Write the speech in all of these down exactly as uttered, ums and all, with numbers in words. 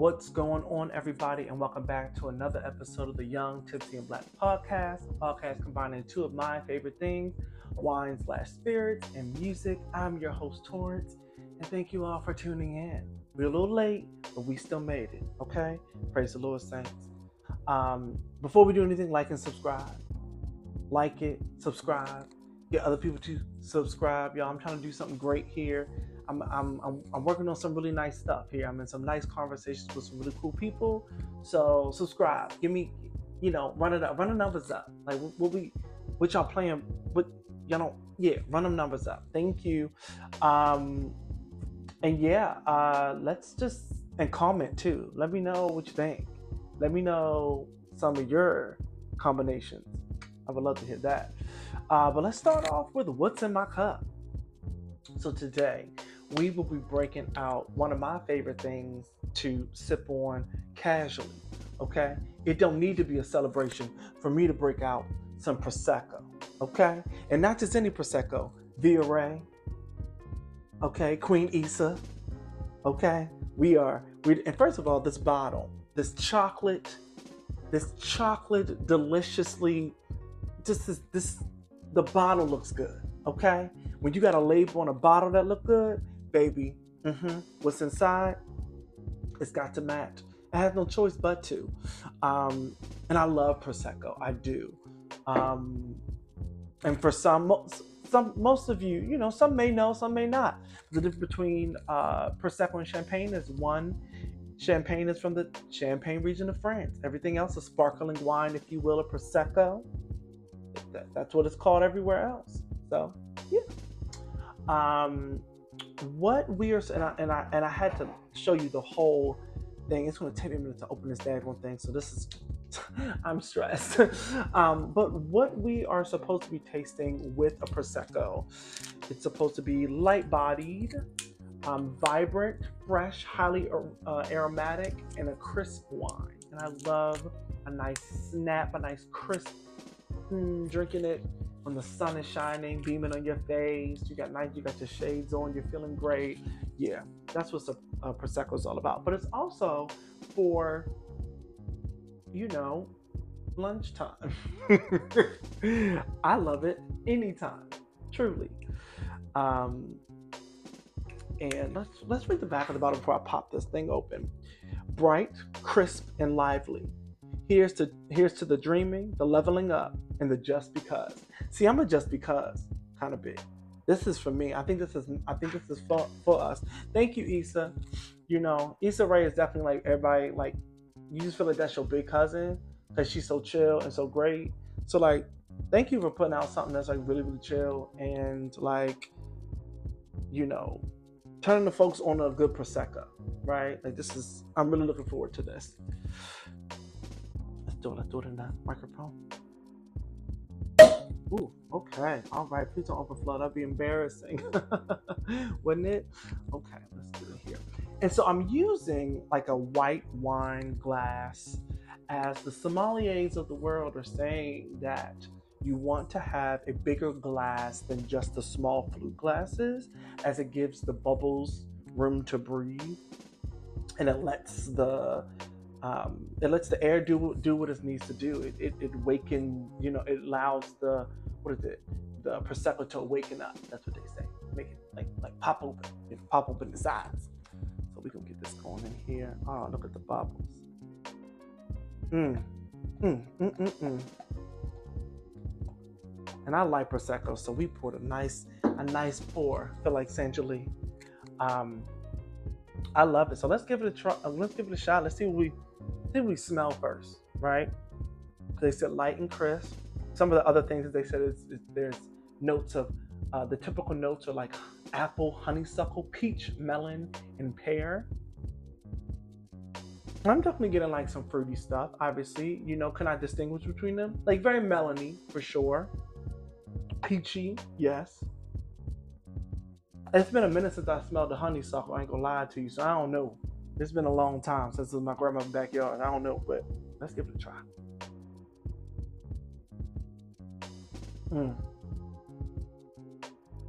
What's going on, everybody, and welcome back to another episode of the Young, Tipsy, and Black podcast, a podcast combining two of my favorite things, wine slash spirits and music. I'm your host, Torrance, and thank you all for tuning in. We're a little late, but we still made it, okay? Praise the Lord, saints. Um, before we do anything, like and subscribe. Like it, subscribe, get other people to subscribe. Y'all, I'm trying to do something great here. I'm, I'm I'm I'm working on some really nice stuff here. I'm in some nice conversations with some really cool people. So subscribe. Give me, you know, run it up, run the numbers up. Like what we, what y'all playing? What y'all don't? Yeah, run them numbers up. Thank you. Um, and yeah, uh, let's just and comment too. Let me know what you think. Let me know some of your combinations. I would love to hear that. Uh, but let's start off with what's in my cup. So today, we will be breaking out one of my favorite things to sip on casually, okay? It don't need to be a celebration for me to break out some Prosecco, okay? And not just any Prosecco, Viore, okay? Queen Issa, okay? We are, we, and first of all, this bottle, this chocolate, this chocolate deliciously, just this, this the bottle looks good, okay? When you got a label on a bottle that look good, baby, mm-hmm, what's inside, it's got to match. I have no choice but to. Um, and I love Prosecco, I do. Um, and for some, some, most of you, you know, some may know, some may not. The difference between uh, Prosecco and Champagne is one, Champagne is from the Champagne region of France. Everything else is sparkling wine, if you will, a Prosecco. That, that's what it's called everywhere else. So, yeah. Um, what we are, and I, and I and I had to show you the whole thing. It's going to take me a minute to open this daggone thing, so this is, I'm stressed. um, but what we are supposed to be tasting with a Prosecco, it's supposed to be light-bodied, um, vibrant, fresh, highly uh, aromatic, and a crisp wine. And I love a nice snap, a nice crisp. Mm, drinking it when the sun is shining, beaming on your face. You got nice, you got your shades on, you're feeling great. Yeah, that's what a, a Prosecco is all about. But it's also for, you know, lunchtime. I love it anytime, truly. Um, and let's let's read the back of the bottle before I pop this thing open. Bright, crisp, and lively. Here's to here's to the dreaming, the leveling up, and the just because. See, I'm a just because kind of big. This is for me. I think this is I think this is for, for us. Thank you, Issa. You know, Issa Rae is definitely like everybody, like, you just feel like that's your big cousin because she's so chill and so great. So like, thank you for putting out something that's like really, really chill and like, you know, turning the folks on a good Prosecco, right? Like this is, I'm really looking forward to this. Let's do it. Let's do it in that microphone. Ooh, okay. All right. Please don't overflow. That'd be embarrassing, wouldn't it? Okay, let's do it here. And so I'm using like a white wine glass, as the sommeliers of the world are saying that you want to have a bigger glass than just the small flute glasses, as it gives the bubbles room to breathe, and it lets the Um, it lets the air do do what it needs to do. It it, it waken, you know, it allows the, what is it, the Prosecco to awaken up. That's what they say. Make it like like pop open, you know, pop open the sides. So we can get this going in here. Oh, look at the bubbles. Mm, mm, mm, mm, mm. And I like Prosecco, so we poured a nice a nice pour. I feel like Sanjali. Um, I love it. So let's give it a try. Let's give it a shot. Let's see what we see what we smell first, right? They said light and crisp. Some of the other things that they said is, is there's notes of uh, the typical notes are like apple, honeysuckle, peach, melon, and pear. I'm definitely getting like some fruity stuff. Obviously, you know, can I distinguish between them? Like very melony for sure. Peachy, yes. It's been a minute since I smelled the honeysuckle. I ain't gonna lie to you, so I don't know. It's been a long time since it was my grandma's backyard. I don't know, but let's give it a try. Mm.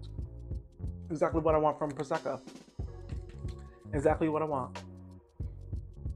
Exactly what I want from Prosecco. Exactly what I want.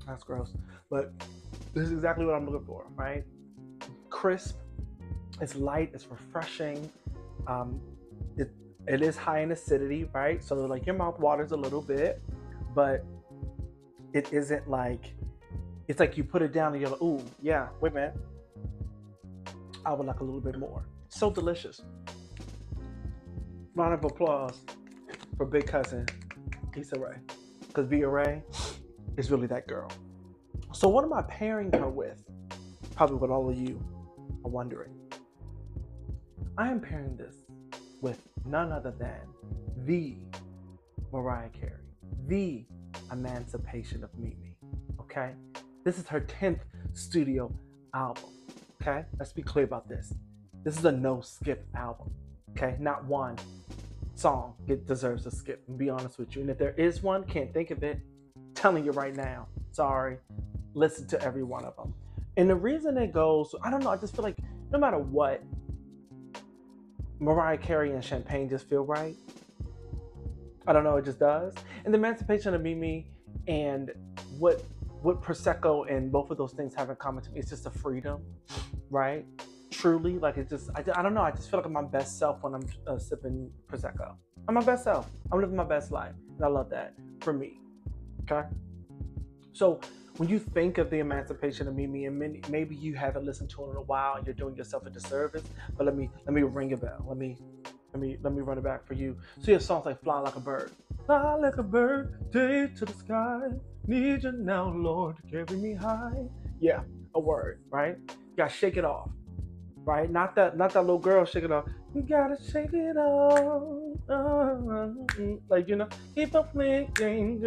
That's gross. But this is exactly what I'm looking for, right? Crisp, it's light, it's refreshing. Um, it, it is high in acidity, right? So like your mouth waters a little bit, but it isn't like, it's like you put it down and you're like, ooh, yeah, wait a minute. I would like a little bit more. So delicious. Round of applause for big cousin Issa Rae. Because Via Ray is really that girl. So what am I pairing her with? Probably what all of you are wondering. I am pairing this with none other than the Mariah Carey, the Emancipation of Mimi. Okay? This is her tenth studio album. Okay? Let's be clear about this. This is a no-skip album. Okay? Not one song it deserves a skip, and be honest with you. And if there is one, can't think of it. I'm telling you right now. Sorry. Listen to every one of them. And the reason it goes, I don't know, I just feel like no matter what, Mariah Carey and Champagne just feel right. I don't know, it just does. And the Emancipation of Mimi and what what Prosecco and both of those things have in common to me, it's just a freedom, right? Truly, like it's just, I, I don't know, I just feel like I'm my best self when I'm uh, sipping Prosecco. I'm my best self. I'm living my best life. And I love that for me, okay? So when you think of the Emancipation of Mimi, and many, maybe you haven't listened to it in a while and you're doing yourself a disservice, but let me let me ring a bell. Let me let me let me run it back for you. So you have songs like Fly Like a Bird. Fly like a bird, take to the sky. Need you now, Lord, carry me high. Yeah, a word, right? You gotta shake it off. Right? Not that not that little girl shake it off. You gotta shake it off. Uh, like, you know, keep up playing games.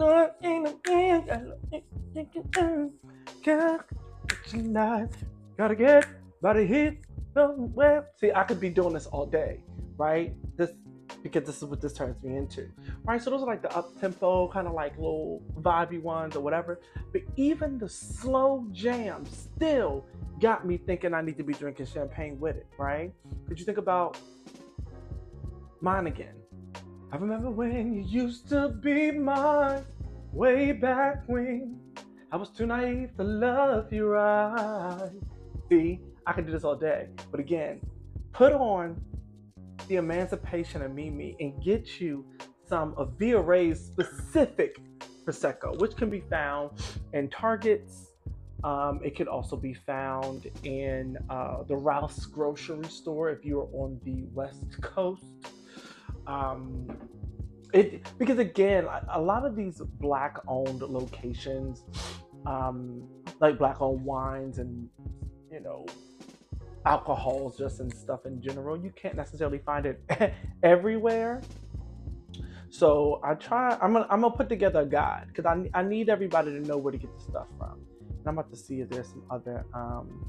Gotta get by the heat somewhere. See, I could be doing this all day, right? This because this is what this turns me into. Right? So those are like the up tempo, kind of like little vibey ones or whatever. But even the slow jams still got me thinking I need to be drinking champagne with it, right? Could you think about Mine Again? I remember when you used to be mine, way back when I was too naive to love you right. See, I could do this all day. But again, put on the Emancipation of Mimi and get you some of Via Ray's specific Prosecco, which can be found in Targets. Um, it could also be found in uh, the Rouse grocery store if you're on the West Coast. Um, it because again, a lot of these Black-owned locations, um, like Black-owned wines and you know alcohols, just and stuff in general, you can't necessarily find it everywhere. So I try. I'm gonna I'm gonna put together a guide because I I need everybody to know where to get the stuff from. And I'm about to see if there's some other um,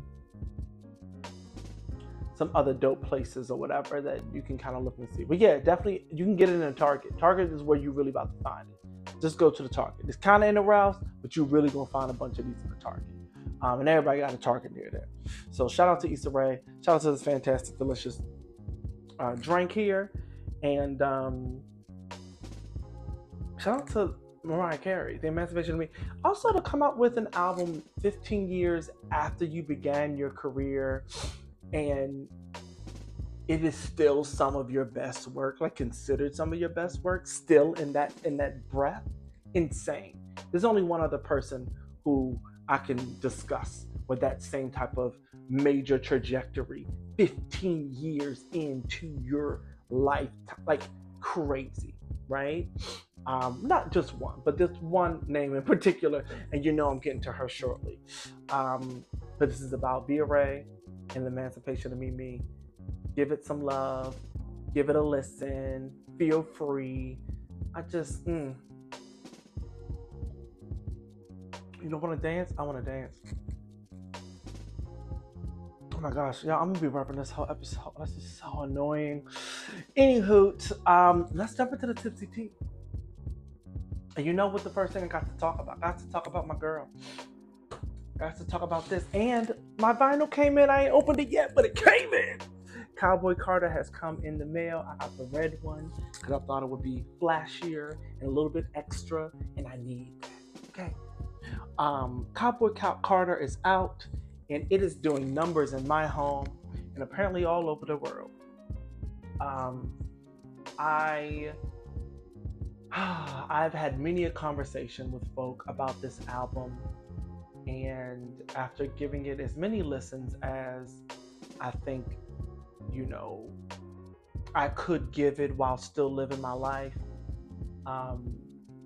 some other dope places or whatever that you can kind of look and see. But yeah, definitely you can get it in a Target. Target is where you're really about to find it. Just go to the Target. It's kind of in the Rouse, but you're really gonna find a bunch of these in the Target. Um, and everybody got a Target near there. So shout out to Issa Rae. Shout out to this fantastic, delicious uh, drink here, and um, shout out to Mariah Carey, The Emancipation of Me. Also to come out with an album fifteen years after you began your career, and it is still some of your best work, like considered some of your best work, still in that in that breath. Insane. There's only one other person who I can discuss with that same type of major trajectory fifteen years into your life, like crazy, right? Um, not just one, but this one name in particular, and you know I'm getting to her shortly. Um, but this is about Via Ray and the Emancipation of Mimi. Give it some love. Give it a listen. Feel free. I just, mm. You don't want to dance? I want to dance. Oh my gosh, yeah, I'm gonna be rapping this whole episode. This is so annoying. Anywho, um, let's jump into the tipsy tea. And you know what the first thing I got to talk about? I got to talk about my girl. I got to talk about this. And my vinyl came in. I ain't opened it yet, but it came in. Cowboy Carter has come in the mail. I got the red one because I thought it would be flashier and a little bit extra, and I need that. Okay. Um, Cowboy Carter is out, and it is doing numbers in my home and apparently all over the world. Um, I I've had many a conversation with folk about this album, and after giving it as many listens as I think, you know, I could give it while still living my life, um,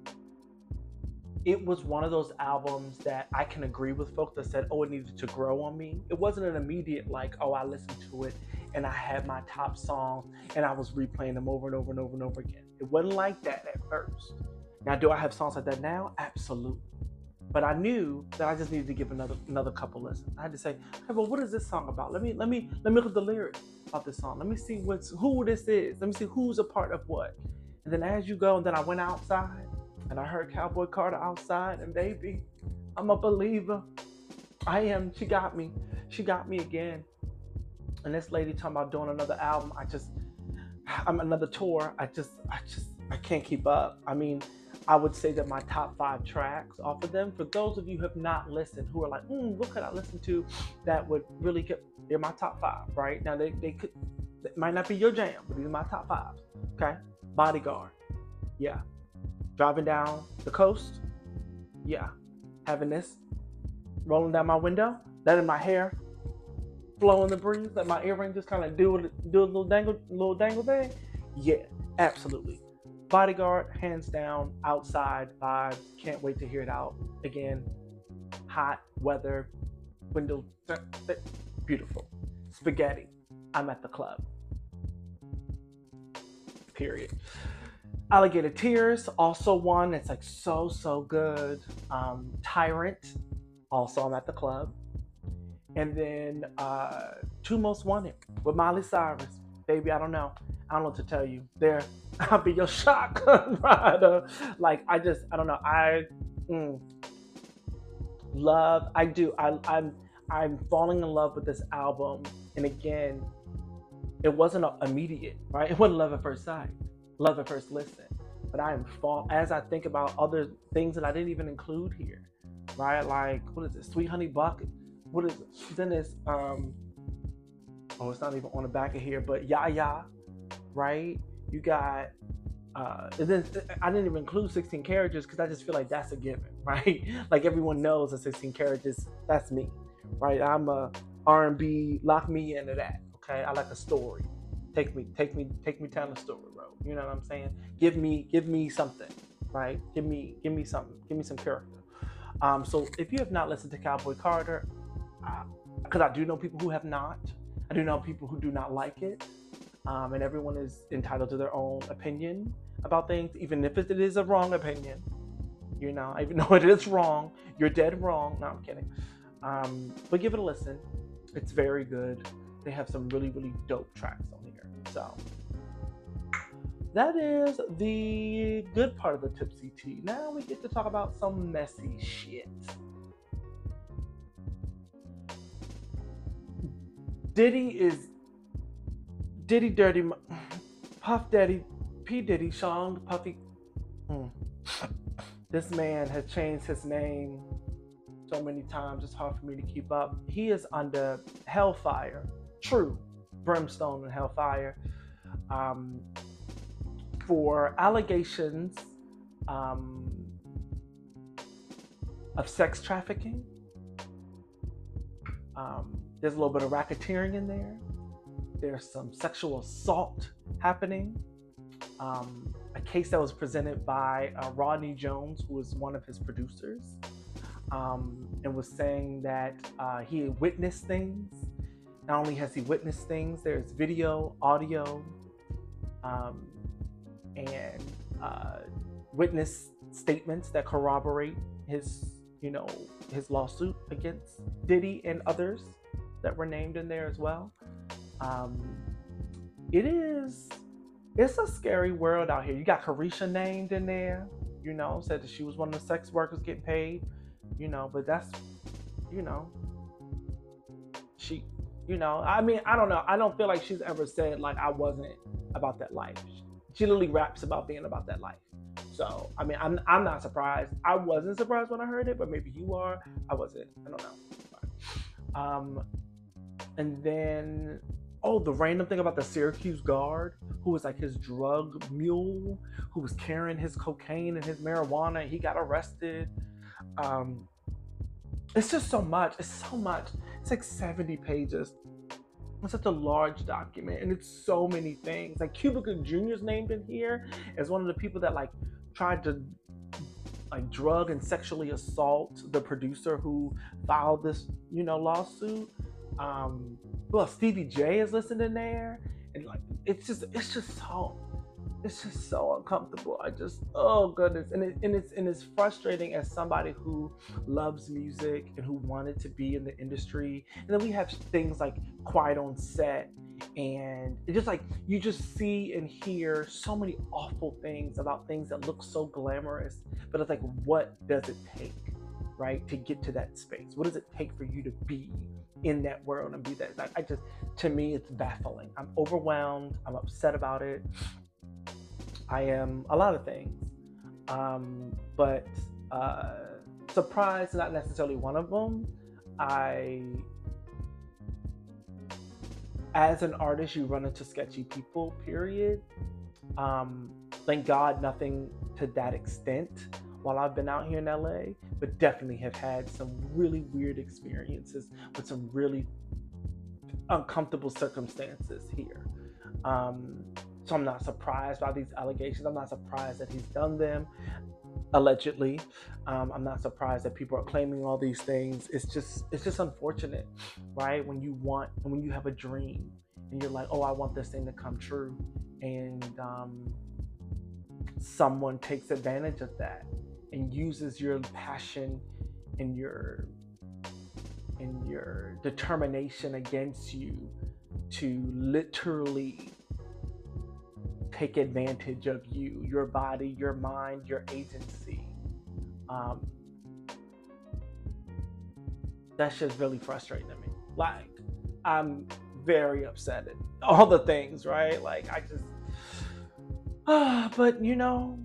it was one of those albums that I can agree with folks that said, oh, it needed to grow on me. It wasn't an immediate, like, oh, I listened to it and I had my top songs and I was replaying them over and over and over and over again. It wasn't like that at first. Now, do I have songs like that now? Absolutely. But I knew that I just needed to give another another couple listens. I had to say, hey, well, what is this song about? Let me let me let me look at the lyrics about this song. Let me see what's who this is. Let me see who's a part of what. And then as you go, and then I went outside and I heard Cowboy Carter outside, and baby, I'm a believer. I am. She got me. She got me again. And this lady talking about doing another album. I just, I'm another tour. I just, I just, I can't keep up. I mean, I would say that my top five tracks off of them, for those of you who have not listened, who are like, mm, what could I listen to that would really get, they're my top five, right? Now, they, they could, it might not be your jam, but these are my top fives, okay? Bodyguard, yeah. Driving down the coast, yeah. Having this rolling down my window, letting my hair flow in the breeze, let my earring just kind of do, do a little dangle, little dangle thing, yeah, absolutely. Bodyguard, hands down, outside vibes. Can't wait to hear it out again. Hot weather, window, beautiful. Spaghetti, I'm at the club. Period. Alligator Tears, also one that's like so, so good. Um, Tyrant, also I'm at the club. And then uh, Two Most Wanted with Miley Cyrus. Baby, I don't know. I don't know what to tell you. There, I'll be your shotgun rider. Like, I just, I don't know. I mm, love, I do. I, I'm, I'm falling in love with this album. And again, it wasn't immediate, right? It wasn't love at first sight, love at first listen. But I am fall as I think about other things that I didn't even include here, right? Like, what is it? Sweet Honey Bucket. What is it? Then it's um. Oh, it's not even on the back of here, but Ya Ya. Right? You got, uh, and then I didn't even include sixteen Carriages because I just feel like that's a given, right? Like everyone knows that sixteen Carriages, that's me, right? I'm a R and B, lock me into that, okay? I like a story. Take me, take me, take me down the story road. You know what I'm saying? Give me, give me something, right? Give me, give me something. Give me some character. Um, so if you have not listened to Cowboy Carter, because uh, I do know people who have not, I do know people who do not like it. Um, and everyone is entitled to their own opinion about things, even if it is a wrong opinion. You know, even though it is wrong, you're dead wrong. No, I'm kidding. Um, but give it a listen. It's very good. They have some really, really dope tracks on here. So that is the good part of the Tipsy Tea. Now we get to talk about some messy shit. Diddy is Diddy Dirty, Puff Daddy, P. Diddy, Sean Puffy. Mm. This man has changed his name so many times, it's hard for me to keep up. He is under hellfire, true, brimstone and hellfire, um, for allegations um, of sex trafficking. Um, there's a little bit of racketeering in there. There's some sexual assault happening. Um, a case that was presented by uh, Rodney Jones, who was one of his producers, um, and was saying that uh, he had witnessed things. Not only has he witnessed things, there's video, audio, um, and uh, witness statements that corroborate his, you know, his lawsuit against Diddy and others that were named in there as well. Um, it is, it's a scary world out here. You got Carisha named in there, you know, said that she was one of the sex workers getting paid, you know, but that's, you know, she, you know, I mean, I don't know. I don't feel like she's ever said like I wasn't about that life. She literally raps about being about that life. So, I mean, I'm I'm not surprised. I wasn't surprised when I heard it, but maybe you are. I wasn't. I don't know. Um, and then, oh, the random thing about the Syracuse guard, who was like his drug mule, who was carrying his cocaine and his marijuana. He got arrested. Um, it's just so much. It's so much. It's like seventy pages. It's such a large document, and it's so many things. Like Cuba Gooding Junior's named in here as one of the people that like tried to like drug and sexually assault the producer who filed this, you know, lawsuit. Um, well, Stevie J is listed in there, and like it's just it's just so it's just so uncomfortable. I just oh goodness, and it, and it's and it's frustrating as somebody who loves music and who wanted to be in the industry. And then we have things like Quiet on Set, and it's just like you just see and hear so many awful things about things that look so glamorous, but it's like, what does it take, right, to get to that space? What does it take for you to be in that world and be that? Like, I just, to me, it's baffling. I'm overwhelmed. I'm upset about it. I am a lot of things, um, but uh, surprise is not necessarily one of them. I, as an artist, you run into sketchy people, period. Um, thank God nothing to that extent while I've been out here in L A, but definitely have had some really weird experiences with some really uncomfortable circumstances here. Um, So I'm not surprised by these allegations. I'm not surprised that he's done them, allegedly. Um, I'm not surprised that people are claiming all these things. It's just, it's just unfortunate, right? When you want, when you have a dream, and you're like, oh, I want this thing to come true, and um, someone takes advantage of that and uses your passion and your and your determination against you to literally take advantage of you, your body, your mind, your agency. Um, that's just really frustrating to me. Like, I'm very upset at all the things, right? Like, I just, uh, but you know,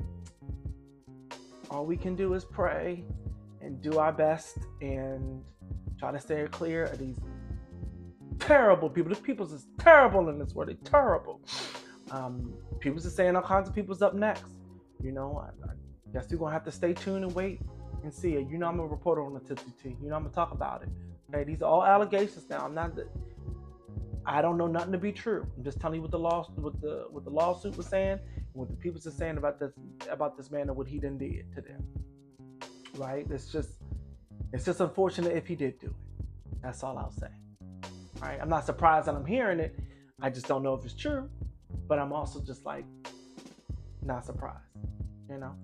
all we can do is pray and do our best and try to stay clear of these terrible people. The people's is terrible in this world. They're terrible. Um, people's just saying all kinds of people's up next. You know, I, I guess you're gonna have to stay tuned and wait and see it. You know, I'm a reporter on the Tipsy Tea. You know, I'm gonna talk about it. Okay, these are all allegations now. I'm not. The, I don't know nothing to be true. I'm just telling you what the law, what the what the lawsuit was saying, and what the people's are saying about this about this man and what he done did to them. Right? It's just it's just unfortunate if he did do it. That's all I'll say. All right. I'm not surprised that I'm hearing it. I just don't know if it's true. But I'm also just like not surprised, you know.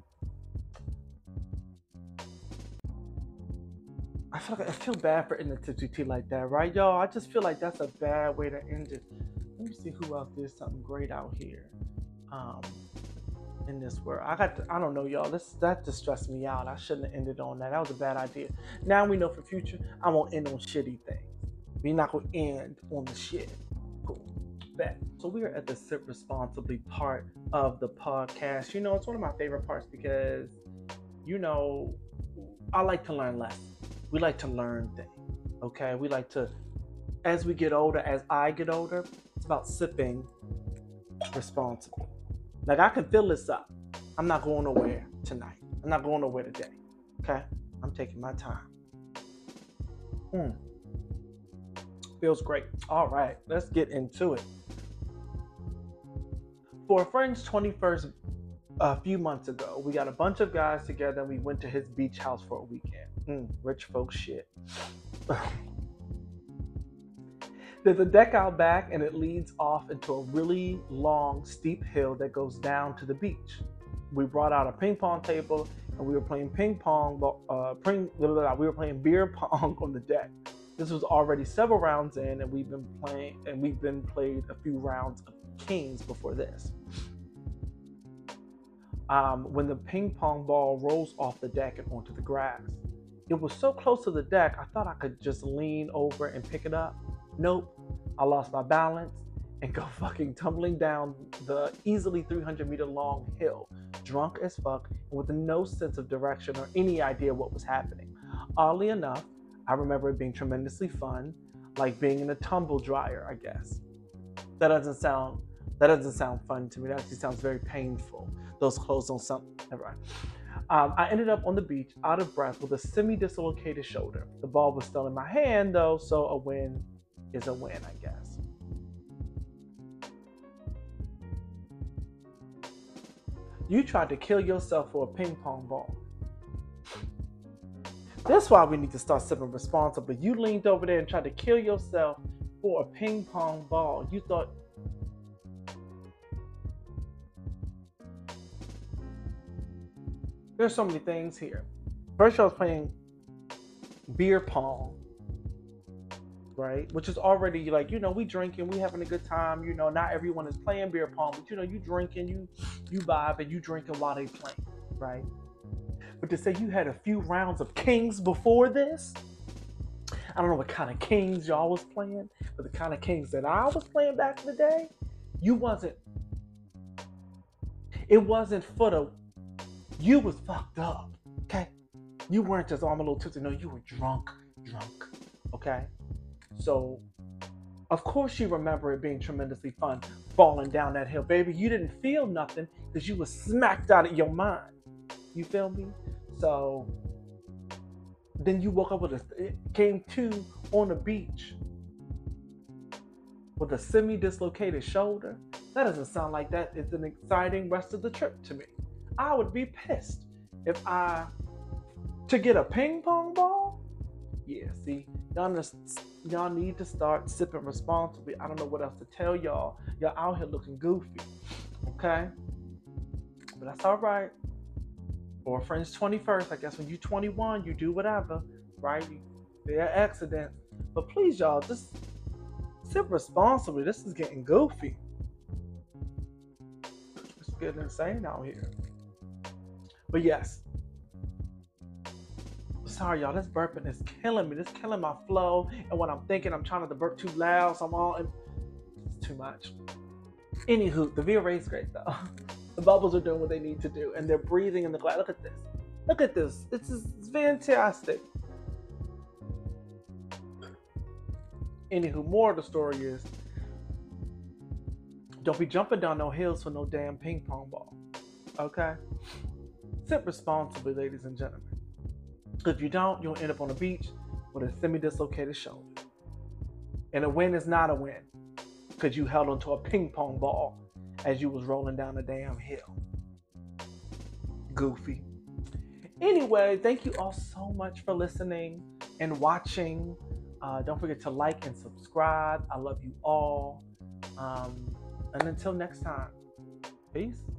I feel like I feel bad for ending the Tipsy Tea like that, right, y'all? I just feel like that's a bad way to end it. Let me see who else did something great out here, um, in this world. I got, to, I don't know, y'all. This that just stressed me out. I shouldn't have ended on that. That was a bad idea. Now we know for future, I won't end on shitty things. We're not gonna end on the shit. Cool. That. So we are at the Sip Responsibly part of the podcast. You know, it's one of my favorite parts because, you know, I like to learn lessons. We like to learn things, okay? We like to, as we get older, as I get older, it's about sipping responsibly. Like, I can fill this up. I'm not going nowhere tonight. I'm not going nowhere today, okay? I'm taking my time. Mm. Feels great. All right, let's get into it. For a friend's twenty-first, a few months ago, we got a bunch of guys together and we went to his beach house for a weekend. Mm, rich folks shit. There's a deck out back and it leads off into a really long, steep hill that goes down to the beach. We brought out a ping pong table and we were playing ping pong, uh, ping, blah, blah, blah. we were playing beer pong on the deck. This was already several rounds in and we've been playing, and we've been played a few rounds of Kings before this. Um, when the ping pong ball rolls off the deck and onto the grass, it was so close to the deck, I thought I could just lean over and pick it up. Nope. I lost my balance and go fucking tumbling down the easily three hundred meter long hill, drunk as fuck, and with no sense of direction or any idea what was happening. Oddly enough, I remember it being tremendously fun, like being in a tumble dryer, I guess. That doesn't sound that doesn't sound fun to me. That actually sounds very painful. Those clothes don't sound. Never mind. Um, I ended up on the beach, out of breath, with a semi-dislocated shoulder. The ball was still in my hand, though, so a win is a win, I guess. You tried to kill yourself for a ping pong ball. That's why we need to start sipping responsibly. You leaned over there and tried to kill yourself for a ping pong ball. You thought... There's so many things here. First, I was playing beer pong, right? Which is already like, you know, we drinking, we having a good time. You know, not everyone is playing beer pong, but you know, you drinking, you you vibe, and you drinking while they playing, right? But to say you had a few rounds of kings before this, I don't know what kind of kings y'all was playing, but the kind of kings that I was playing back in the day, you wasn't. It wasn't for the. You was fucked up, okay? You weren't just, oh, I'm a little tipsy. No, you were drunk, drunk, okay? So, of course you remember it being tremendously fun, falling down that hill. Baby, you didn't feel nothing because you was smacked out of your mind. You feel me? So, then you woke up with a, it came to on the beach with a semi-dislocated shoulder. That doesn't sound like that is an exciting rest of the trip to me. I would be pissed if I, to get a ping pong ball? Yeah, see, y'all, just, y'all need to start sipping responsibly. I don't know what else to tell y'all. Y'all out here looking goofy, okay? But that's all right. For a friend's twenty-first, I guess when you're twenty-one, you do whatever, right? You, there are accidents. But please, y'all, just sip responsibly. This is getting goofy. It's getting insane out here. But yes, sorry y'all, this burping is killing me. This is killing my flow. And when I'm thinking, I'm trying not to burp too loud, so I'm all, in... it's too much. Anywho, the V R A is great though. The bubbles are doing what they need to do, and they're breathing in the glass. Look at this. Look at this. It's, it's fantastic. Anywho, more of the story is, don't be jumping down no hills for no damn ping pong ball. Okay? Sip responsibly, ladies and gentlemen. If you don't, you'll end up on the beach with a semi-dislocated shoulder. And a win is not a win because you held onto a ping pong ball as you was rolling down the damn hill. Goofy. Anyway, thank you all so much for listening and watching. Uh, don't forget to like and subscribe. I love you all. Um, and until next time, peace.